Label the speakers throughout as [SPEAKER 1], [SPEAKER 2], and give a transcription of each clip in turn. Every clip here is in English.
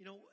[SPEAKER 1] You know,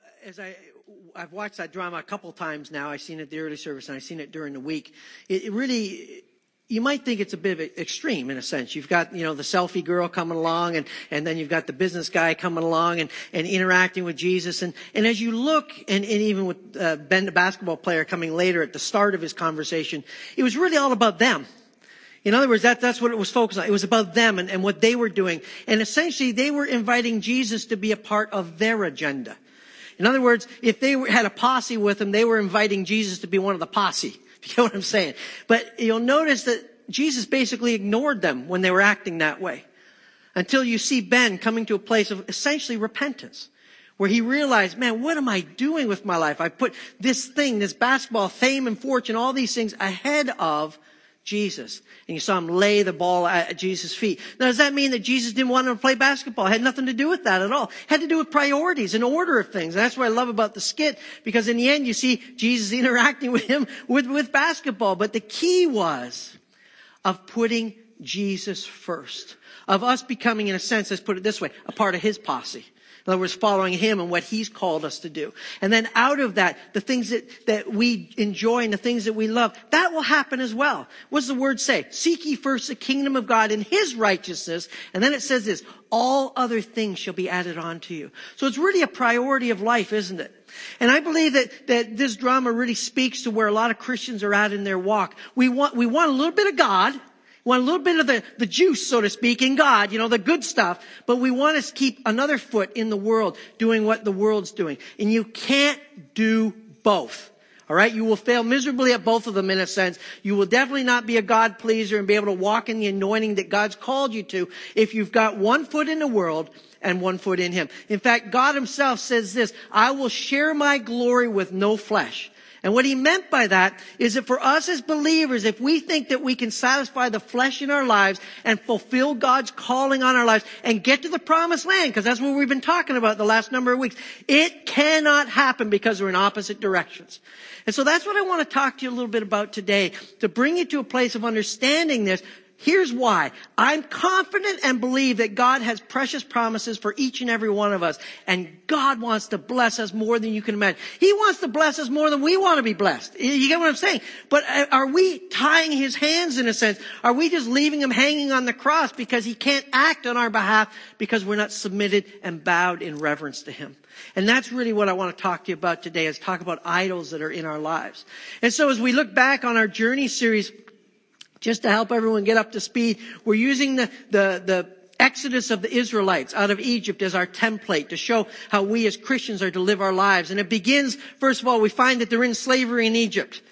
[SPEAKER 1] I've watched that drama a couple times now. I've seen it at the early service and I've seen it during the week. It really, you might think it's a bit of extreme in a sense. You've got, the selfie girl coming along and then you've got the business guy coming along and interacting with Jesus. And as you look, and even with Ben, the basketball player, coming later at the start of his conversation, it was really all about them. In other words, that's what it was focused on. It was about them and what they were doing. And essentially, they were inviting Jesus to be a part of their agenda. In other words, if they had a posse with them, they were inviting Jesus to be one of the posse. You get what I'm saying? But you'll notice that Jesus basically ignored them when they were acting that way. Until you see Ben coming to a place of essentially repentance, where he realized, man, what am I doing with my life? I put this basketball, fame and fortune, all these things ahead of Jesus. And you saw him lay the ball at Jesus' feet. Now, does that mean that Jesus didn't want him to play basketball? It had nothing to do with that at all. It had to do with priorities and order of things. And that's what I love about the skit, because in the end you see Jesus interacting with him with basketball. But the key was of putting Jesus first. Of us becoming, in a sense, let's put it this way, a part of his posse. In other words, following him and what he's called us to do. And then out of that, the things that we enjoy and the things that we love, that will happen as well. What does the word say? Seek ye first the kingdom of God and his righteousness. And then it says this, all other things shall be added on to you. So it's really a priority of life, isn't it? And I believe that this drama really speaks to where a lot of Christians are at in their walk. We want a little bit of God. We want a little bit of the juice, so to speak, in God, the good stuff. But we want to keep another foot in the world, doing what the world's doing. And you can't do both. All right? You will fail miserably at both of them in a sense. You will definitely not be a God pleaser and be able to walk in the anointing that God's called you to if you've got one foot in the world and one foot in him. In fact, God himself says this, I will share my glory with no flesh. And what he meant by that is that for us as believers, if we think that we can satisfy the flesh in our lives and fulfill God's calling on our lives and get to the promised land, because that's what we've been talking about the last number of weeks, it cannot happen because we're in opposite directions. And so that's what I want to talk to you a little bit about today, to bring you to a place of understanding this. Here's why. I'm confident and believe that God has precious promises for each and every one of us. And God wants to bless us more than you can imagine. He wants to bless us more than we want to be blessed. You get what I'm saying? But are we tying his hands in a sense? Are we just leaving him hanging on the cross because he can't act on our behalf because we're not submitted and bowed in reverence to him? And that's really what I want to talk to you about today, is talk about idols that are in our lives. And so as we look back on our journey series, just to help everyone get up to speed, we're using the exodus of the Israelites out of Egypt as our template to show how we as Christians are to live our lives. And it begins, first of all, we find that they're in slavery in Egypt.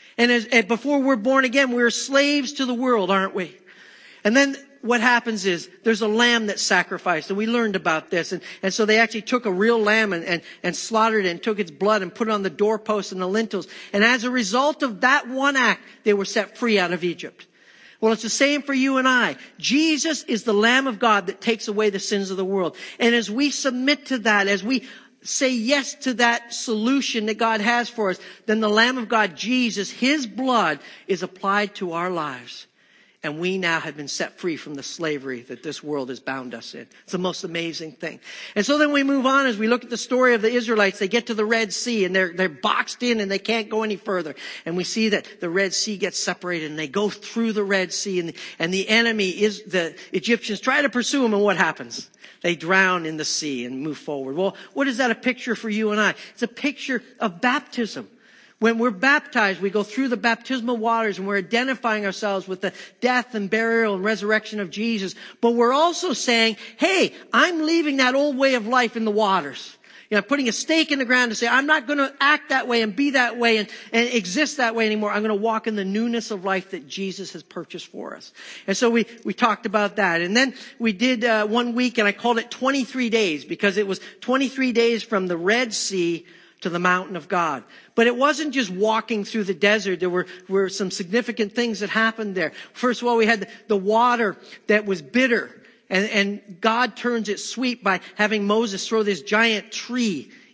[SPEAKER 1] And before we're born again, we're slaves to the world, aren't we? And then what happens is there's a lamb that's sacrificed, and we learned about this. And so they actually took a real lamb and slaughtered it and took its blood and put it on the doorposts and the lintels. And as a result of that one act, they were set free out of Egypt. Well, it's the same for you and I. Jesus is the Lamb of God that takes away the sins of the world. And as we submit to that, as we say yes to that solution that God has for us, then the Lamb of God, Jesus, his blood is applied to our lives. And we now have been set free from the slavery that this world has bound us in. It's the most amazing thing. And so then we move on as we look at the story of the Israelites. They get to the Red Sea and they're boxed in and they can't go any further. And we see that the Red Sea gets separated and they go through the Red Sea and the enemy is the Egyptians try to pursue them, and what happens? They drown in the sea and move forward. Well, what is that a picture for you and I? It's a picture of baptism. When we're baptized, we go through the baptismal waters and we're identifying ourselves with the death and burial and resurrection of Jesus. But we're also saying, hey, I'm leaving that old way of life in the waters. Putting a stake in the ground to say, I'm not going to act that way and be that way and exist that way anymore. I'm going to walk in the newness of life that Jesus has purchased for us. And so we talked about that. And then we did 1 week, and I called it 23 days because it was 23 days from the Red Sea to the mountain of God. But it wasn't just walking through the desert. There were some significant things that happened there. First of all, we had the water that was bitter. And God turns it sweet by having Moses throw this giant tree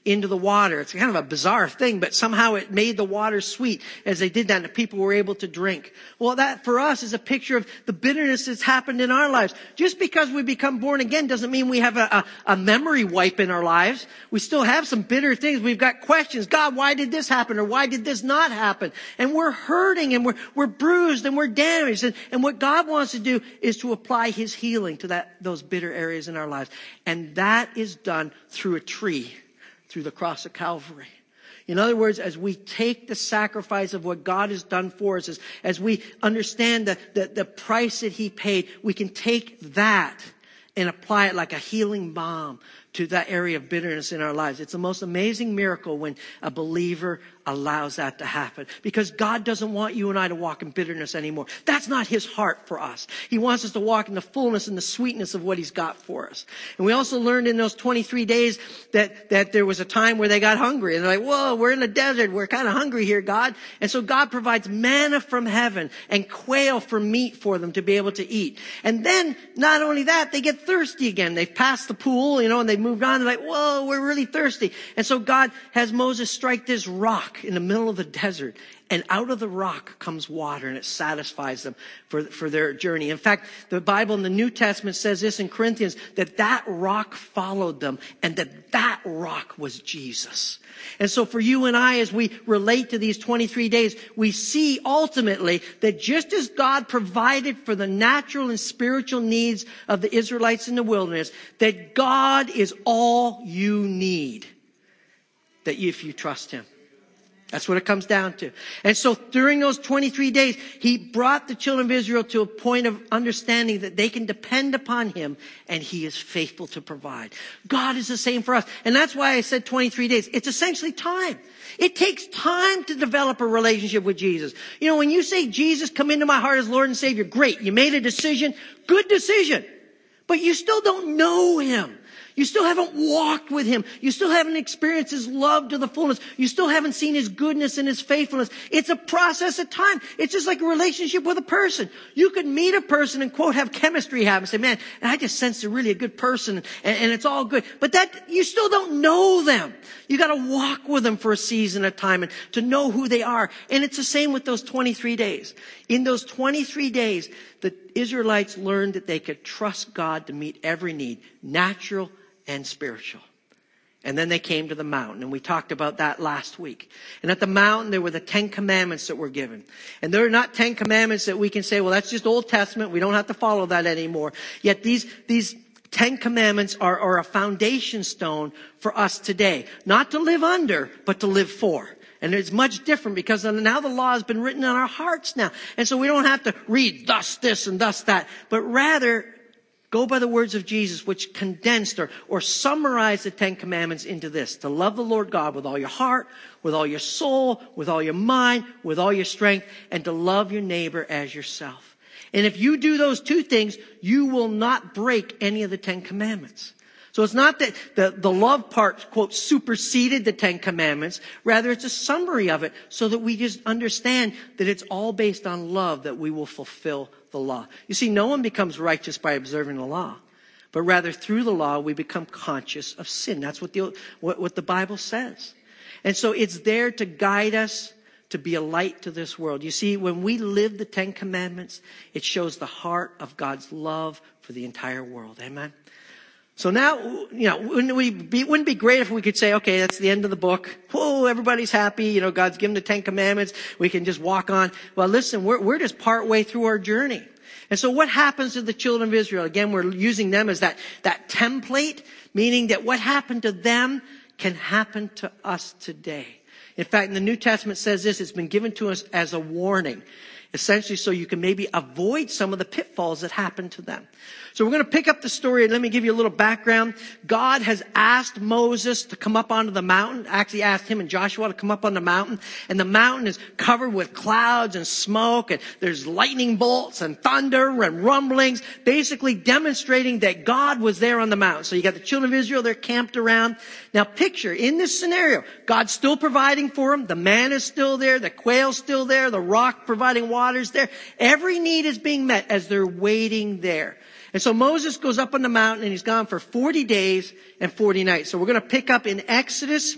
[SPEAKER 1] into the water. It's kind of a bizarre thing, but somehow it made the water sweet as they did that, and the people were able to drink. Well, that for us is a picture of the bitterness that's happened in our lives. Just because we become born again doesn't mean we have a memory wipe in our lives. We still have some bitter things. We've got questions. God, why did this happen? Or why did this not happen? And we're hurting, and we're bruised, and we're damaged. And what God wants to do is to apply his healing to those bitter areas in our lives. And that is done through a tree, through the cross of Calvary. In other words, as we take the sacrifice of what God has done for us, as we understand the price that he paid, we can take that and apply it like a healing balm to that area of bitterness in our lives. It's the most amazing miracle when a believer allows that to happen. Because God doesn't want you and I to walk in bitterness anymore. That's not his heart for us. He wants us to walk in the fullness and the sweetness of what he's got for us. And we also learned in those 23 days that there was a time where they got hungry. And they're like, whoa, we're in the desert. We're kind of hungry here, God. And so God provides manna from heaven and quail for meat for them to be able to eat. And then, not only that, they get thirsty again. They've passed the pool, and they've moved on. They're like, whoa, we're really thirsty. And so God has Moses strike this rock in the middle of the desert, and out of the rock comes water, and it satisfies them for their journey. In fact, the Bible in the New Testament says this in Corinthians, that rock followed them, and that rock was Jesus. And so for you and I, as we relate to these 23 days, we see ultimately that just as God provided for the natural and spiritual needs of the Israelites in the wilderness, that God is all you need, if you trust him. That's what it comes down to. And so during those 23 days, he brought the children of Israel to a point of understanding that they can depend upon him, and he is faithful to provide. God is the same for us. And that's why I said 23 days. It's essentially time. It takes time to develop a relationship with Jesus. When you say, Jesus, come into my heart as Lord and Savior, great. You made a decision. Good decision. But you still don't know him. You still haven't walked with him. You still haven't experienced his love to the fullness. You still haven't seen his goodness and his faithfulness. It's a process of time. It's just like a relationship with a person. You could meet a person and, quote, have chemistry happen. Say, man, I just sense they're really a good person, and it's all good. But you still don't know them. You got to walk with them for a season of time and to know who they are. And it's the same with those 23 days. In those 23 days, the Israelites learned that they could trust God to meet every need, natural and spiritual. And then they came to the mountain, and we talked about that last week. And at the mountain, there were the 10 commandments that were given. And they're not 10 commandments that we can say, well, that's just Old Testament. We don't have to follow that anymore. Yet these 10 commandments are a foundation stone for us today. Not to live under, but to live for. And it's much different because now the law has been written on our hearts now. And so we don't have to read thus this and thus that, but rather go by the words of Jesus, which condensed or summarized the 10 commandments into this: to love the Lord God with all your heart, with all your soul, with all your mind, with all your strength, and to love your neighbor as yourself. And if you do those two things, you will not break any of the 10 commandments. So it's not that the love part, quote, superseded the 10 commandments. Rather, it's a summary of it so that we just understand that it's all based on love that we will fulfill the law. You see, no one becomes righteous by observing the law, but rather through the law we become conscious of sin. That's what the Bible says. And so it's there to guide us to be a light to this world. You see, when we live the 10 commandments, it shows the heart of God's love for the entire world. Amen. So now, wouldn't it be great if we could say, okay, that's the end of the book. Whoa, everybody's happy. God's given the 10 commandments. We can just walk on. Well, listen, we're just part way through our journey. And so what happens to the children of Israel? Again, we're using them as that template, meaning that what happened to them can happen to us today. In fact, in the New Testament says this: it's been given to us as a warning, essentially so you can maybe avoid some of the pitfalls that happened to them. So we're going to pick up the story, and let me give you a little background. God has asked Moses to come up onto the mountain, actually asked him and Joshua to come up on the mountain. And the mountain is covered with clouds and smoke, and there's lightning bolts and thunder and rumblings, basically demonstrating that God was there on the mountain. So you got the children of Israel, they're camped around. Now picture, in this scenario, God's still providing for them. The man is still there. The quail's still there. The rock providing water's there. Every need is being met as they're waiting there. And so Moses goes up on the mountain and he's gone for 40 days and 40 nights. So we're going to pick up in Exodus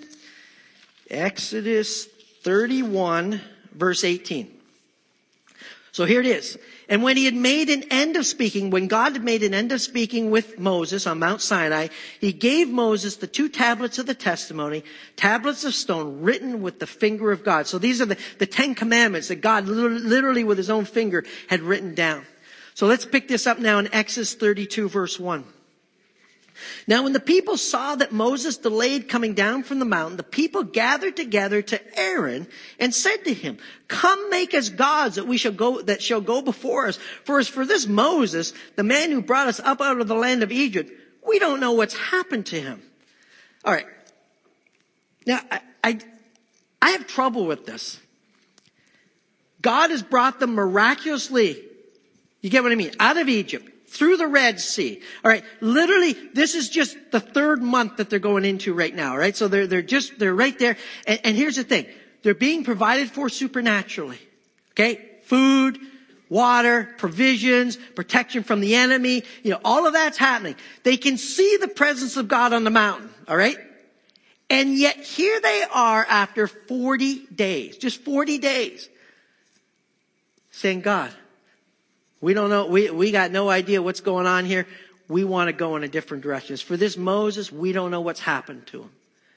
[SPEAKER 1] 31 verse 18. So here it is. And when he had made an end of speaking, when God had made an end of speaking with Moses on Mount Sinai, he gave Moses the 2 tablets of the testimony, tablets of stone written with the finger of God. So these are the 10 commandments that God literally with his own finger had written down. So let's pick this up now in Exodus 32 verse 1. Now when the people saw that Moses delayed coming down from the mountain, the people gathered together to Aaron and said to him, "Come, make us gods that shall go before us. For as for this Moses, the man who brought us up out of the land of Egypt, we don't know what's happened to him." All right. Now, I have trouble with this. God has brought them miraculously, you get what I mean, out of Egypt, through the Red Sea. All right. Literally, this is just the 3rd month that they're going into right now. Right. So they're right there. And here's the thing. They're being provided for supernaturally. Okay. Food, water, provisions, protection from the enemy. All of that's happening. They can see the presence of God on the mountain. All right. And yet here they are after 40 days, just 40 days, saying, "God, we don't know. We got no idea what's going on here. We want to go in a different direction. For this Moses, we don't know what's happened to him."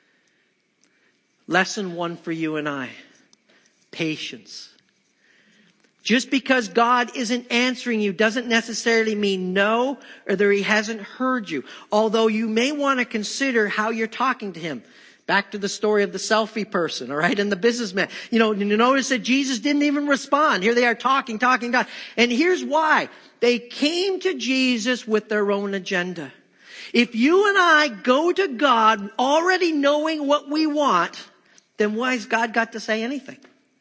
[SPEAKER 1] Lesson 1 for you and I. Patience. Just because God isn't answering you doesn't necessarily mean no, or that he hasn't heard you. Although you may want to consider how you're talking to him. Back to the story of the selfie person, all right, and the businessman. You notice that Jesus didn't even respond. Here they are talking. And here's why. They came to Jesus with their own agenda. If you and I go to God already knowing what we want, then why has God got to say anything?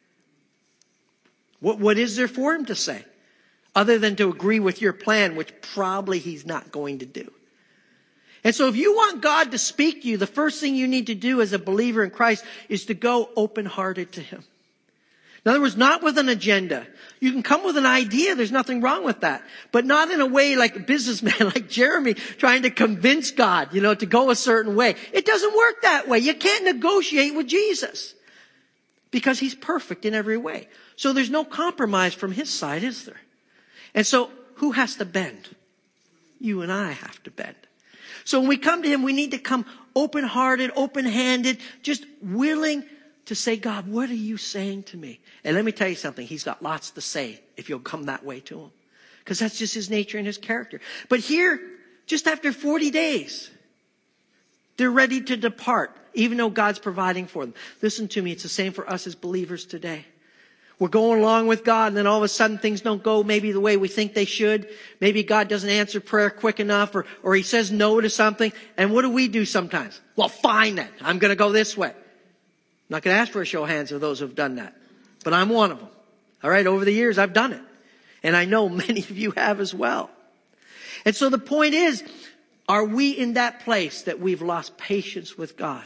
[SPEAKER 1] What is there for him to say? Other than to agree with your plan, which probably he's not going to do. And so if you want God to speak to you, the first thing you need to do as a believer in Christ is to go open-hearted to him. In other words, not with an agenda. You can come with an idea. There's nothing wrong with that. But not in a way like a businessman like Jeremy trying to convince God, to go a certain way. It doesn't work that way. You can't negotiate with Jesus because he's perfect in every way. So there's no compromise from his side, is there? And so who has to bend? You and I have to bend. So when we come to him, we need to come open-hearted, open-handed, just willing to say, "God, what are you saying to me?" And let me tell you something. He's got lots to say if you'll come that way to him. Because that's just his nature and his character. But here, just after 40 days, they're ready to depart, even though God's providing for them. Listen to me. It's the same for us as believers today. We're going along with God, and then all of a sudden things don't go maybe the way we think they should. Maybe God doesn't answer prayer quick enough, or he says no to something. And what do we do sometimes? Well, fine then. I'm going to go this way. I'm not going to ask for a show of hands of those who have done that. But I'm one of them. All right, over the years I've done it. And I know many of you have as well. And so the point is, are we in that place that we've lost patience with God?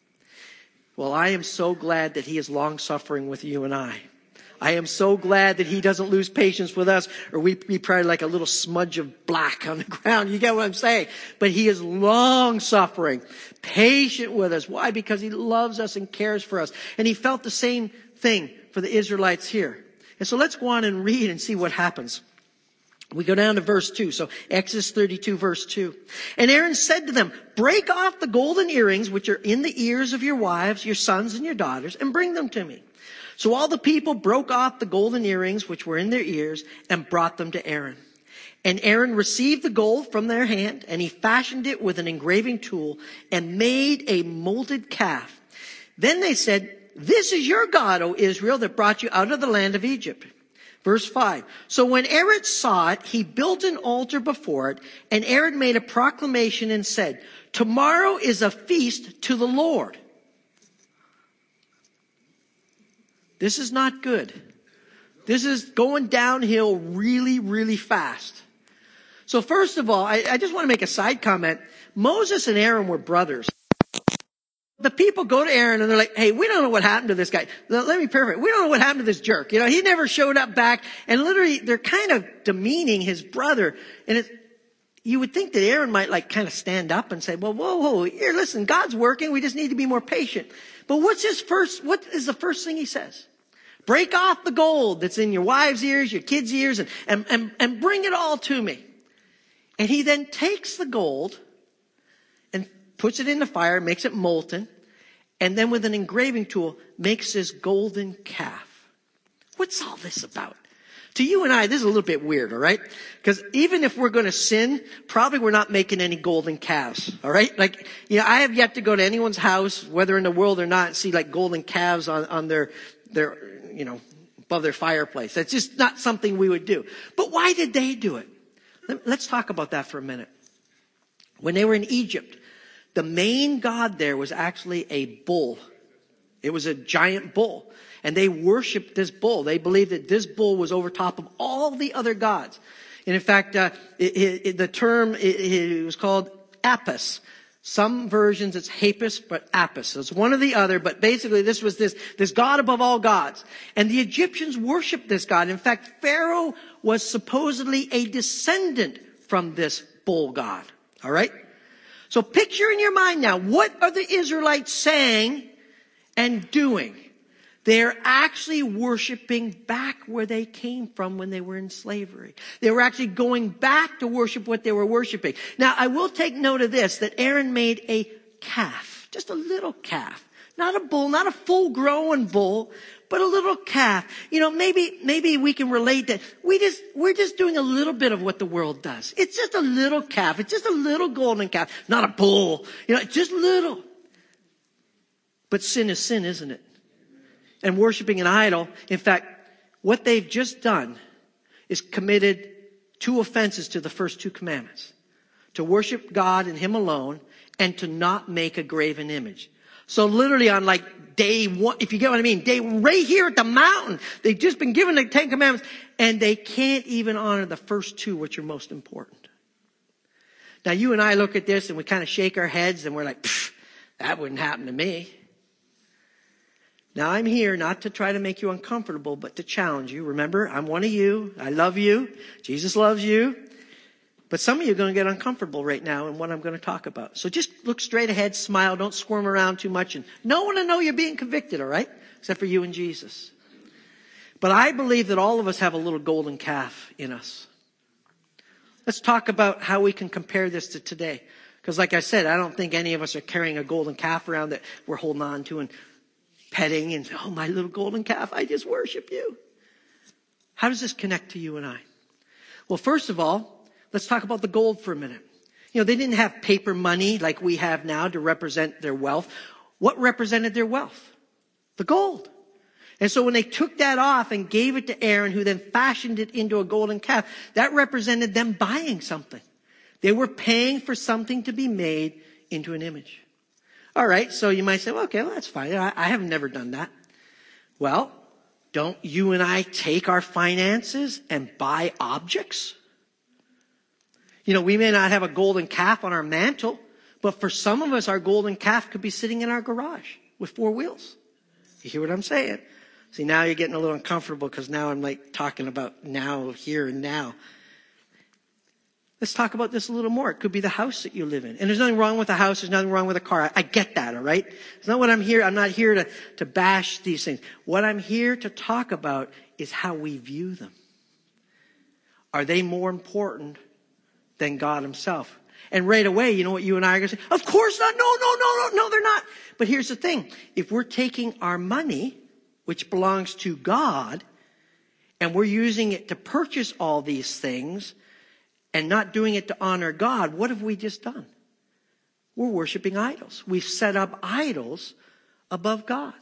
[SPEAKER 1] Well, I am so glad that he is long-suffering with you and I. I am so glad that he doesn't lose patience with us, or we'd be probably like a little smudge of black on the ground. You get what I'm saying? But he is long-suffering, patient with us. Why? Because he loves us and cares for us. And he felt the same thing for the Israelites here. And so let's go on and read and see what happens. We go down to verse 2. So Exodus 32 verse 2. "And Aaron said to them, 'Break off the golden earrings which are in the ears of your wives, your sons and your daughters, and bring them to me.' So all the people broke off the golden earrings which were in their ears and brought them to Aaron. And Aaron received the gold from their hand, and he fashioned it with an engraving tool and made a molded calf. Then they said, 'This is your God, O Israel, that brought you out of the land of Egypt.' Verse 5. So when Aaron saw it, he built an altar before it, and Aaron made a proclamation and said, 'Tomorrow is a feast to the Lord.'" This is not good. This is going downhill really, really fast. So first of all, I just want to make a side comment. Moses and Aaron were brothers. The people go to Aaron and they're like, "Hey, we don't know what happened to this guy. Let me paraphrase. We don't know what happened to this jerk. He never showed up back." And literally, they're kind of demeaning his brother. And you would think that Aaron might like kind of stand up and say, well, whoa, here, listen, God's working. We just need to be more patient. But what is the first thing he says? Break off the gold that's in your wives' ears, your kids' ears, and bring it all to me. And he then takes the gold and puts it in the fire, makes it molten, and then with an engraving tool makes this golden calf. What's all this about? To you and I, this is a little bit weird, all right? Because even if we're going to sin, probably we're not making any golden calves, all right? Like, I have yet to go to anyone's house, whether in the world or not, and see like golden calves on their above their fireplace. That's just not something we would do. But why did they do it? Let's talk about that for a minute. When they were in Egypt, the main god there was actually a bull. It was a giant bull. And they worshiped this bull. They believed that this bull was over top of all the other gods. And in fact, the term, it was called Apis. Some versions it's Hapis, but Apis. So it's one or the other, but basically this was this God above all gods. And the Egyptians worshiped this God. In fact, Pharaoh was supposedly a descendant from this bull god. All right? So picture in your mind now, what are the Israelites saying and doing? They're actually worshiping back where they came from when they were in slavery. They were actually going back to worship what they were worshiping. Now, I will take note of this, that Aaron made a calf, just a little calf. Not a bull, not a full-grown bull, but a little calf. Maybe we can relate that. We're just doing a little bit of what the world does. It's just a little calf. It's just a little golden calf, not a bull. Just little. But sin is sin, isn't it? And worshiping an idol, in fact, what they've just done is committed 2 offenses to the first 2 commandments. To worship God and Him alone, and to not make a graven image. So literally on like day 1, if you get what I mean, right here at the mountain, they've just been given the 10 commandments, and they can't even honor the first 2, which are most important. Now you and I look at this and we kind of shake our heads and we're like, that wouldn't happen to me. Now I'm here not to try to make you uncomfortable, but to challenge you. Remember, I'm one of you. I love you. Jesus loves you. But some of you are going to get uncomfortable right now in what I'm going to talk about. So just look straight ahead, smile, don't squirm around too much, and no one will know you're being convicted, all right? Except for you and Jesus. But I believe that all of us have a little golden calf in us. Let's talk about how we can compare this to today. Because like I said, I don't think any of us are carrying a golden calf around that we're holding on to and petting and, oh, my little golden calf, I just worship you. How does this connect to you and I? Well, first of all, let's talk about the gold for a minute. They didn't have paper money like we have now to represent their wealth. What represented their wealth? The gold. And so when they took that off and gave it to Aaron, who then fashioned it into a golden calf, that represented them buying something. They were paying for something to be made into an image. All right, so you might say, well, okay, well, that's fine. I have never done that. Well, don't you and I take our finances and buy objects? We may not have a golden calf on our mantle, but for some of us, our golden calf could be sitting in our garage with 4 wheels. You hear what I'm saying? See, now you're getting a little uncomfortable because now I'm like talking about now, here and now. Let's talk about this a little more. It could be the house that you live in. And there's nothing wrong with the house. There's nothing wrong with a car. I get that, all right? It's not what I'm here. I'm not here to bash these things. What I'm here to talk about is how we view them. Are they more important than God Himself? And right away, you know what you and I are going to say? Of course not. No, they're not. But here's the thing. If we're taking our money, which belongs to God, and we're using it to purchase all these things, and not doing it to honor God, what have we just done? We're worshiping idols. We've set up idols above God.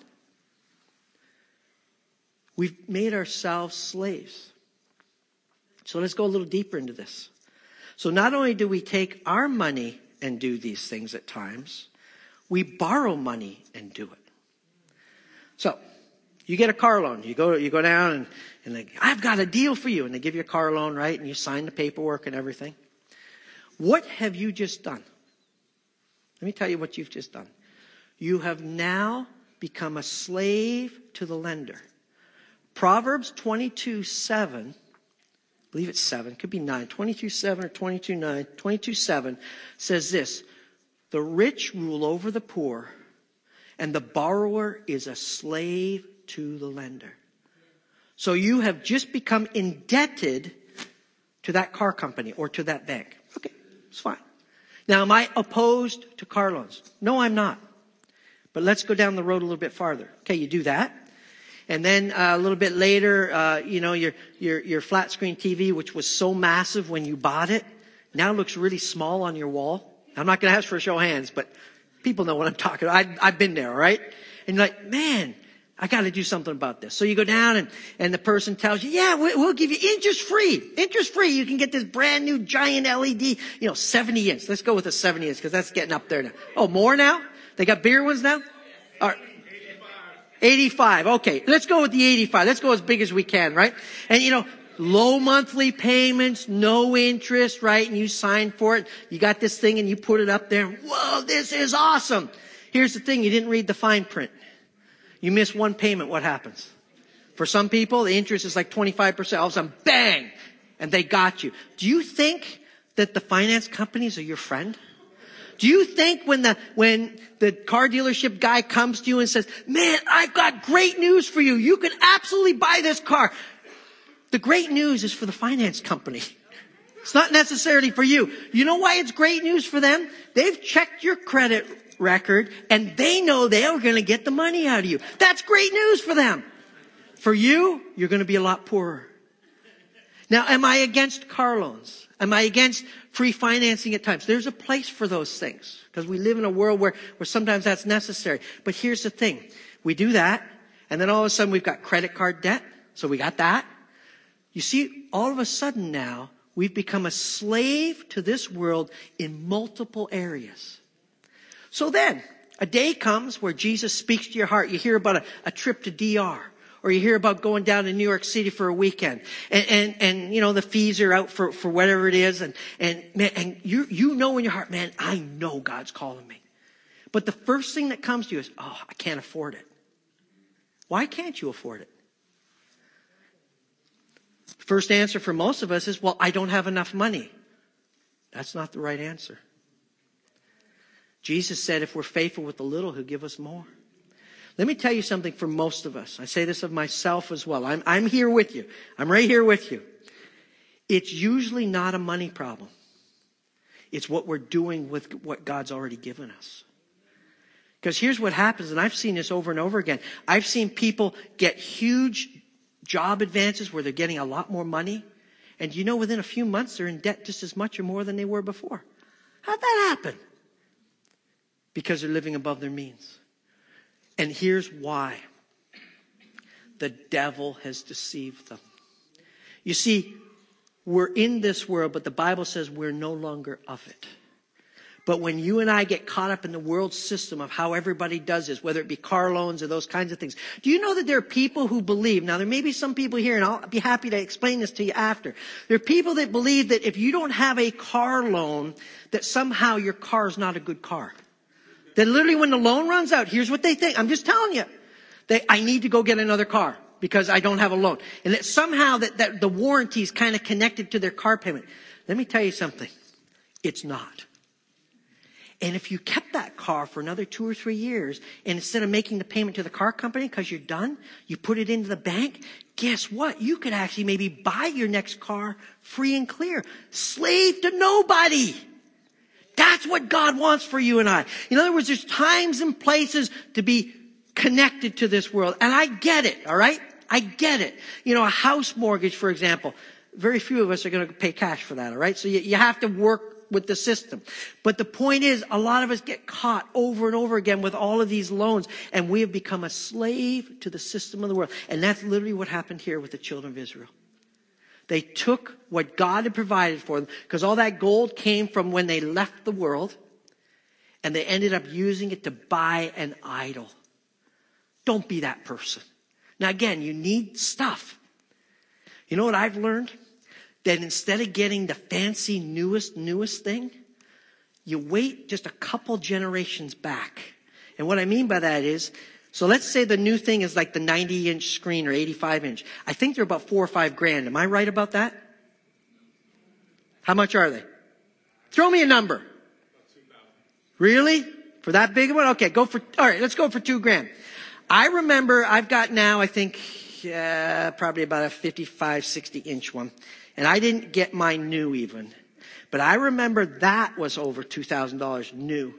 [SPEAKER 1] We've made ourselves slaves. So let's go a little deeper into this. So not only do we take our money and do these things at times, we borrow money and do it. So you get a car loan. You go down and they, I've got a deal for you. And they give you a car loan, right? And you sign the paperwork and everything. What have you just done? Let me tell you what you've just done. You have now become a slave to the lender. Proverbs 22:7 I believe it's 7, could be 9, 22:7 or 22:9, 22:7 says this: the rich rule over the poor, and the borrower is a slave to the lender. So you have just become indebted to that car company or to that bank. Okay, it's fine. Now, am I opposed to car loans? No, I'm not. But let's go down the road a little bit farther. Okay, you do that. And then a little bit later, your flat screen TV, which was so massive when you bought it, now looks really small on your wall. I'm not going to ask for a show of hands, but people know what I'm talking about. I've been there, all right? And you're like, man, I got to do something about this. So you go down and the person tells you, yeah, we'll give you interest free. Interest free. You can get this brand new giant LED, 70 inch. Let's go with a 70 inch because that's getting up there now. Oh, more now? They got bigger ones now? All right. 85. Okay. Let's go with the 85. Let's go as big as we can, right? And low monthly payments, no interest, right? And you sign for it. You got this thing and you put it up there. Whoa, this is awesome. Here's the thing. You didn't read the fine print. You miss one payment. What happens? For some people, the interest is like 25%. All of a sudden, bang! And they got you. Do you think that the finance companies are your friend? Do you think when the car dealership guy comes to you and says, man, I've got great news for you. You can absolutely buy this car. The great news is for the finance company. It's not necessarily for you. You know why it's great news for them? They've checked your credit record and they know they are going to get the money out of you. That's great news for them. For you, you're going to be a lot poorer. Now, am I against car loans? Am I against free financing at times? There's a place for those things because we live in a world where sometimes that's necessary. But here's the thing. We do that and then all of a sudden we've got credit card debt. So we got that. You see, all of a sudden now we've become a slave to this world in multiple areas. So then a day comes where Jesus speaks to your heart. You hear about a trip to DR. Or you hear about going down to New York City for a weekend. And the fees are out for whatever it is. And you know in your heart, man, I know God's calling me. But the first thing that comes to you is, oh, I can't afford it. Why can't you afford it? First answer for most of us is, well, I don't have enough money. That's not the right answer. Jesus said, if we're faithful with the little, he'll give us more. Let me tell you something for most of us. I say this of myself as well. I'm here with you. I'm right here with you. It's usually not a money problem. It's what we're doing with what God's already given us. Because here's what happens, and I've seen this over and over again. I've seen people get huge job advances where they're getting a lot more money. And within a few months, they're in debt just as much or more than they were before. How'd that happen? Because they're living above their means. And here's why. The devil has deceived them. You see, we're in this world, but the Bible says we're no longer of it. But when you and I get caught up in the world system of how everybody does this, whether it be car loans or those kinds of things, do you know that there are people who believe, now there may be some people here, and I'll be happy to explain this to you after. There are people that believe that if you don't have a car loan, that somehow your car is not a good car. That literally when the loan runs out, here's what they think. I'm just telling you. I need to go get another car because I don't have a loan. And that somehow that the warranty is kind of connected to their car payment. Let me tell you something. It's not. And if you kept that car for another 2 or 3 years, and instead of making the payment to the car company because you're done, you put it into the bank, guess what? You could actually maybe buy your next car free and clear. Slave to nobody. That's what God wants for you and I. In other words, there's times and places to be connected to this world. And I get it, all right? I get it. A house mortgage, for example. Very few of us are going to pay cash for that, all right? So you have to work with the system. But the point is, a lot of us get caught over and over again with all of these loans. And we have become a slave to the system of the world. And that's literally what happened here with the children of Israel. They took what God had provided for them, because all that gold came from when they left the world, and they ended up using it to buy an idol. Don't be that person. Now again, you need stuff. You know what I've learned? That instead of getting the fancy newest thing, you wait just a couple generations back. And what I mean by that is, so let's say the new thing is like the 90-inch screen or 85-inch. I think they're about $4 or $5 grand. Am I right about that? How much are they? Throw me a number. Really? For that big one? Okay, all right, let's go for $2,000. I remember I've got now, I think, probably about a 55, 60 inch one. And I didn't get mine new even. But I remember that was over $2,000 new.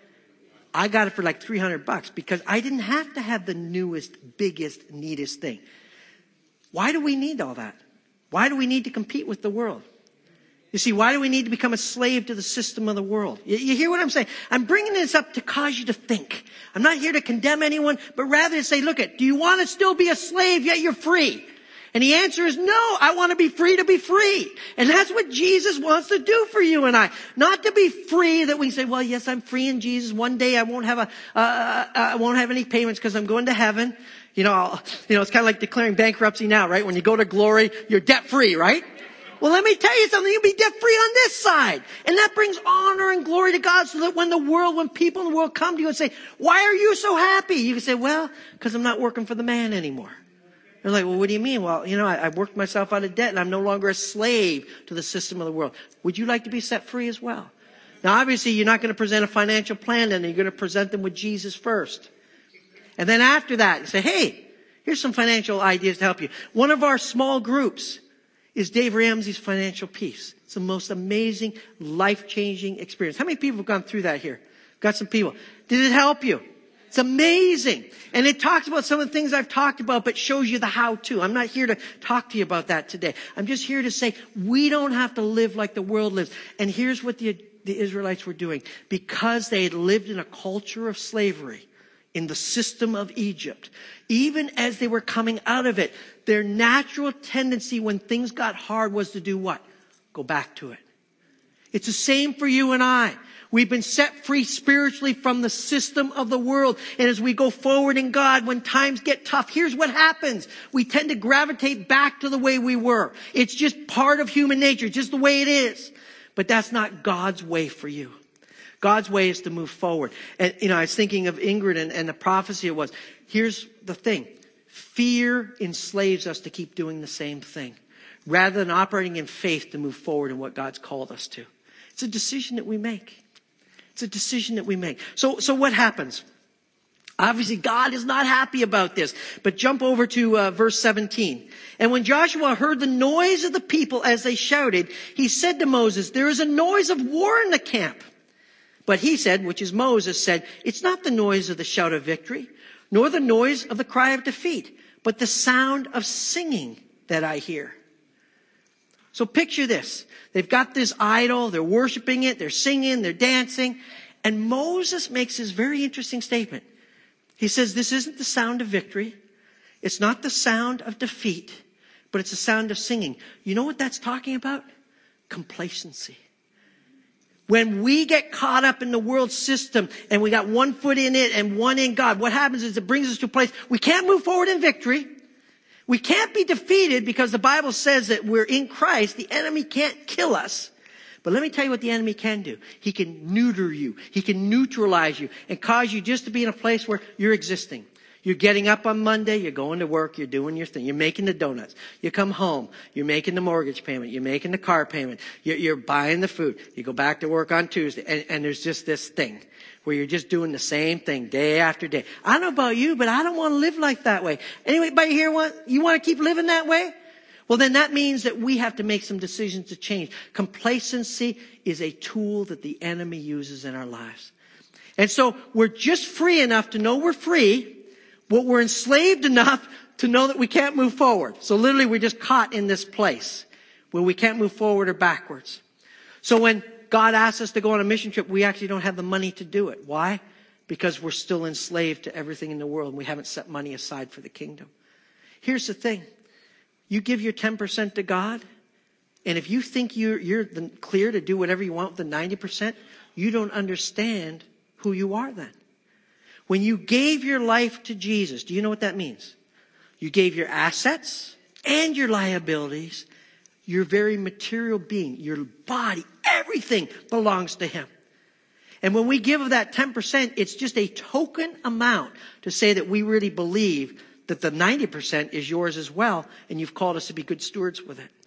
[SPEAKER 1] I got it for like $300 because I didn't have to have the newest, biggest, neatest thing. Why do we need all that? Why do we need to compete with the world? You see, why do we need to become a slave to the system of the world? You hear what I'm saying? I'm bringing this up to cause you to think. I'm not here to condemn anyone, but rather to say, look do you want to still be a slave yet you're free? And the answer is no, I want to be free. And that's what Jesus wants to do for you and I. Not to be free that we say, well, yes, I'm free in Jesus. One day I won't have I won't have any payments because I'm going to heaven. It's kind of like declaring bankruptcy now, right? When you go to glory, you're debt free, right? Well, let me tell you something. You'll be debt free on this side. And that brings honor and glory to God so that when people in the world come to you and say, why are you so happy? You can say, well, because I'm not working for the man anymore. They're like, well, what do you mean? Well, I worked myself out of debt and I'm no longer a slave to the system of the world. Would you like to be set free as well? Now, obviously, you're not going to present a financial plan then. You're going to present them with Jesus first. And then after that, you say, hey, here's some financial ideas to help you. One of our small groups is Dave Ramsey's Financial Peace. It's the most amazing, life-changing experience. How many people have gone through that here? Got some people. Did it help you? It's amazing. And it talks about some of the things I've talked about, but shows you the how-to. I'm not here to talk to you about that today. I'm just here to say we don't have to live like the world lives. And here's what the Israelites were doing. Because they had lived in a culture of slavery, in the system of Egypt, even as they were coming out of it, their natural tendency when things got hard was to do what? Go back to it. It's the same for you and I. We've been set free spiritually from the system of the world. And as we go forward in God, when times get tough, here's what happens. We tend to gravitate back to the way we were. It's just part of human nature, just the way it is. But that's not God's way for you. God's way is to move forward. And, I was thinking of Ingrid and the prophecy it was. Here's the thing. Fear enslaves us to keep doing the same thing rather than operating in faith to move forward in what God's called us to. It's a decision that we make. It's a decision that we make. So what happens? Obviously, God is not happy about this. But jump over to verse 17. And when Joshua heard the noise of the people as they shouted, he said to Moses, there is a noise of war in the camp. But he said, which is Moses, said, it's not the noise of the shout of victory, nor the noise of the cry of defeat, but the sound of singing that I hear. So picture this. They've got this idol, they're worshiping it, they're singing, they're dancing. And Moses makes this very interesting statement. He says, this isn't the sound of victory. It's not the sound of defeat, but it's the sound of singing. You know what that's talking about? Complacency. When we get caught up in the world system and we got one foot in it and one in God, what happens is it brings us to a place we can't move forward in victory. We can't be defeated because the Bible says that we're in Christ. The enemy can't kill us. But let me tell you what the enemy can do. He can neuter you. He can neutralize you and cause you just to be in a place where you're existing. You're getting up on Monday, you're going to work, you're doing your thing, you're making the donuts. You come home, you're making the mortgage payment, you're making the car payment, you're buying the food. You go back to work on Tuesday, and there's just this thing where you're just doing the same thing day after day. I don't know about you, but I don't want to live like that way. Anybody here you want to keep living that way? Well, then that means that we have to make some decisions to change. Complacency is a tool that the enemy uses in our lives. And so we're just free enough to know we're free, but we're enslaved enough to know that we can't move forward. So literally we're just caught in this place where we can't move forward or backwards. So when God asks us to go on a mission trip, we actually don't have the money to do it. Why? Because we're still enslaved to everything in the world and we haven't set money aside for the kingdom. Here's the thing. You give your 10% to God, and if you think you're clear to do whatever you want with the 90%, you don't understand who you are then. When you gave your life to Jesus, do you know what that means? You gave your assets and your liabilities, your very material being, your body, everything belongs to Him. And when we give of that 10%, it's just a token amount to say that we really believe that the 90% is yours as well, and you've called us to be good stewards with it.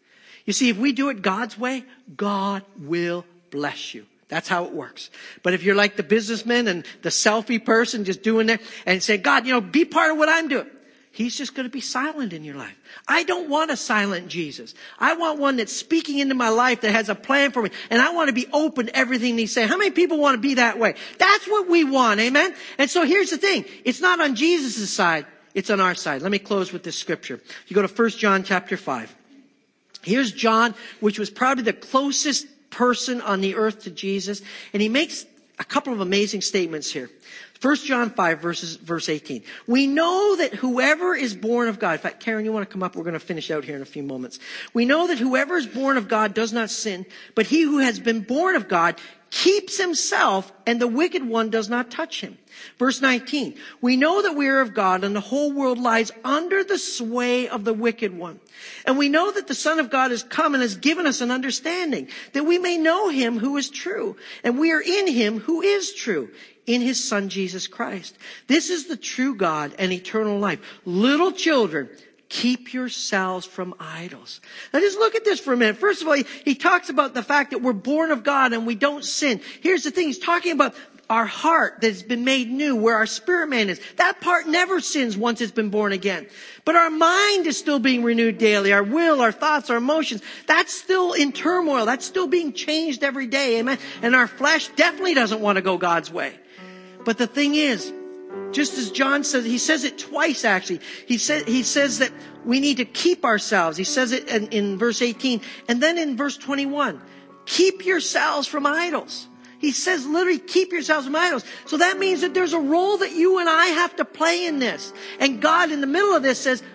[SPEAKER 1] You see, if we do it God's way, God will bless you. That's how it works. But if you're like the businessman and the selfie person just doing that and say, God, be part of what I'm doing, He's just going to be silent in your life. I don't want a silent Jesus. I want one that's speaking into my life, that has a plan for me. And I want to be open to everything He's saying. How many people want to be that way? That's what we want, amen? And so here's the thing. It's not on Jesus' side. It's on our side. Let me close with this scripture. You go to 1 John chapter 5. Here's John, which was probably the closest person on the earth to Jesus. And he makes a couple of amazing statements here. 1 John 5, verse 18. We know that whoever is born of God. In fact, Karen, you want to come up? We're going to finish out here in a few moments. We know that whoever is born of God does not sin, but he who has been born of God keeps himself, and the wicked one does not touch him. Verse 19. We know that we are of God, and the whole world lies under the sway of the wicked one. And we know that the Son of God has come and has given us an understanding, that we may know Him who is true. And we are in Him who is true, in His Son Jesus Christ. This is the true God and eternal life. Little children, keep yourselves from idols. Now just look at this for a minute. First of all, he talks about the fact that we're born of God and we don't sin. Here's the thing. He's talking about our heart that's been made new, where our spirit man is. That part never sins once it's been born again. But our mind is still being renewed daily. Our will, our thoughts, our emotions, that's still in turmoil. That's still being changed every day. Amen. And our flesh definitely doesn't want to go God's way. But the thing is, just as John says, he says it twice actually. He says that we need to keep ourselves. He says it in verse 18. And then in verse 21, keep yourselves from idols. He says literally, keep yourselves from idols. So that means that there's a role that you and I have to play in this. And God in the middle of this says,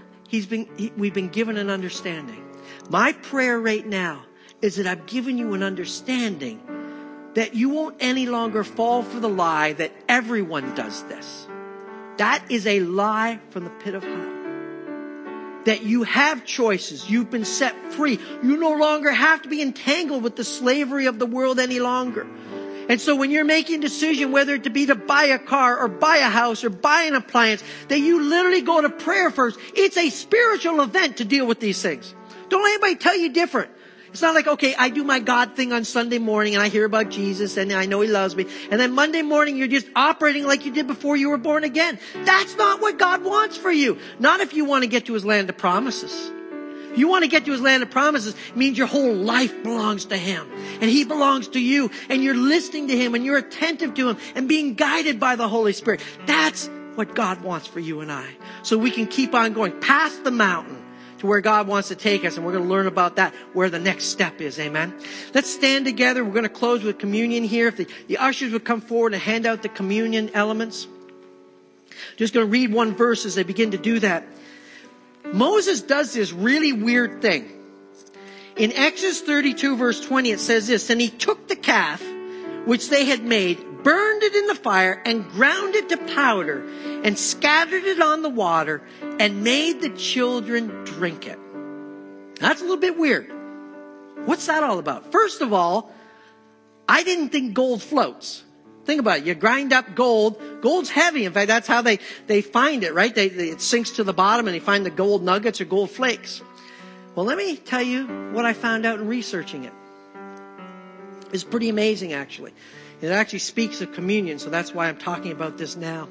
[SPEAKER 1] we've been given an understanding. My prayer right now is that I've given you an understanding that you won't any longer fall for the lie that everyone does this. That is a lie from the pit of hell. That you have choices. You've been set free. You no longer have to be entangled with the slavery of the world any longer. And so when you're making a decision, whether it to be to buy a car or buy a house or buy an appliance, that you literally go to prayer first. It's a spiritual event to deal with these things. Don't let anybody tell you different. It's not like, okay, I do my God thing on Sunday morning and I hear about Jesus and I know He loves me. And then Monday morning you're just operating like you did before you were born again. That's not what God wants for you. Not if you want to get to His land of promises. If you want to get to His land of promises, it means your whole life belongs to Him. And He belongs to you. And you're listening to Him and you're attentive to Him and being guided by the Holy Spirit. That's what God wants for you and I. So we can keep on going past the mountain to where God wants to take us. And we're going to learn about that, where the next step is. Amen. Let's stand together. We're going to close with communion here. If the ushers would come forward and hand out the communion elements. Just going to read one verse as they begin to do that. Moses does this really weird thing. In Exodus 32 verse 20 it says this, and he took the calf which they had made, burned it in the fire, and ground it to powder, and scattered it on the water, and made the children drink it. That's a little bit weird. What's that all about? First of all, I didn't think gold floats. Think about it. You grind up gold. Gold's heavy. In fact, that's how they find it, right? It sinks to the bottom and they find the gold nuggets or gold flakes. Well, let me tell you what I found out in researching it. It's pretty amazing, actually. It actually speaks of communion, so that's why I'm talking about this now.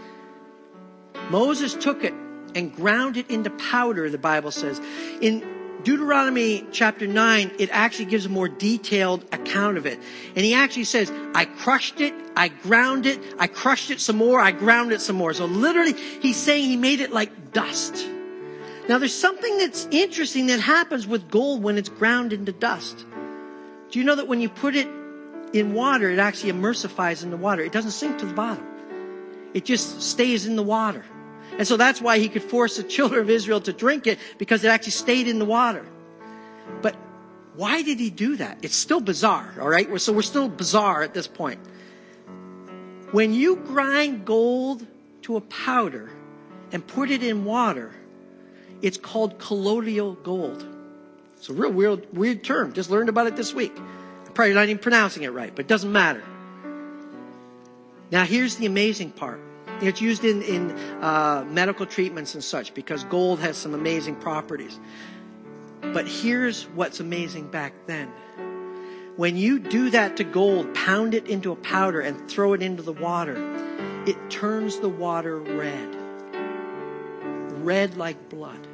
[SPEAKER 1] Moses took it and ground it into powder, the Bible says. In Deuteronomy chapter 9, it actually gives a more detailed account of it. And he actually says, I crushed it, I ground it, I crushed it some more, I ground it some more. So literally, he's saying he made it like dust. Now there's something that's interesting that happens with gold when it's ground into dust. Do you know that when you put it in water, it actually emulsifies in the water? It doesn't sink to the bottom. It just stays in the water. And so that's why he could force the children of Israel to drink it, because it actually stayed in the water. But why did he do that? It's still bizarre, all right? So we're still bizarre at this point. When you grind gold to a powder and put it in water, it's called colloidal gold. It's a real weird term. Just learned about it this week. I'm probably not even pronouncing it right, but it doesn't matter. Now here's the amazing part. It's used in medical treatments and such, because gold has some amazing properties. But here's what's amazing back then. When you do that to gold, pound it into a powder and throw it into the water, it turns the water red. Red like blood.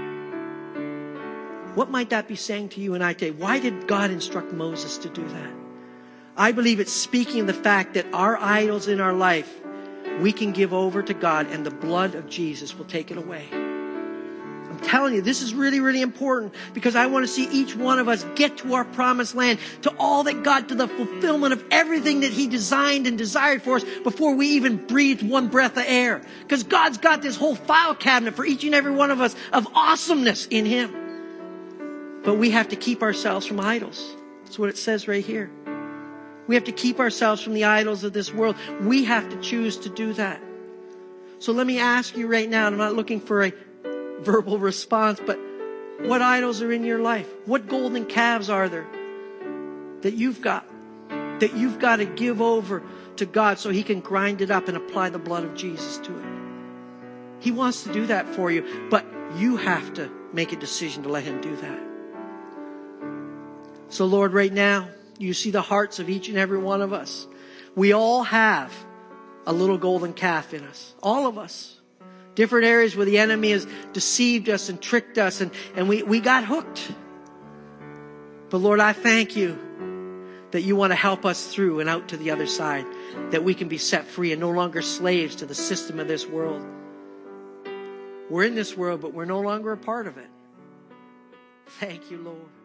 [SPEAKER 1] What might that be saying to you and I today? Why did God instruct Moses to do that? I believe it's speaking of the fact that our idols in our life, we can give over to God and the blood of Jesus will take it away. I'm telling you, this is really, really important because I want to see each one of us get to our promised land, to all that God, to the fulfillment of everything that He designed and desired for us before we even breathed one breath of air. Because God's got this whole file cabinet for each and every one of us of awesomeness in Him. But we have to keep ourselves from idols. That's what it says right here. We have to keep ourselves from the idols of this world. We have to choose to do that. So let me ask you right now, and I'm not looking for a verbal response, but what idols are in your life? What golden calves are there that you've got to give over to God so He can grind it up and apply the blood of Jesus to it? He wants to do that for you, but you have to make a decision to let Him do that. So Lord, right now, you see the hearts of each and every one of us. We all have a little golden calf in us. All of us. Different areas where the enemy has deceived us and tricked us and we got hooked. But Lord, I thank you that you want to help us through and out to the other side. That we can be set free and no longer slaves to the system of this world. We're in this world, but we're no longer a part of it. Thank you, Lord.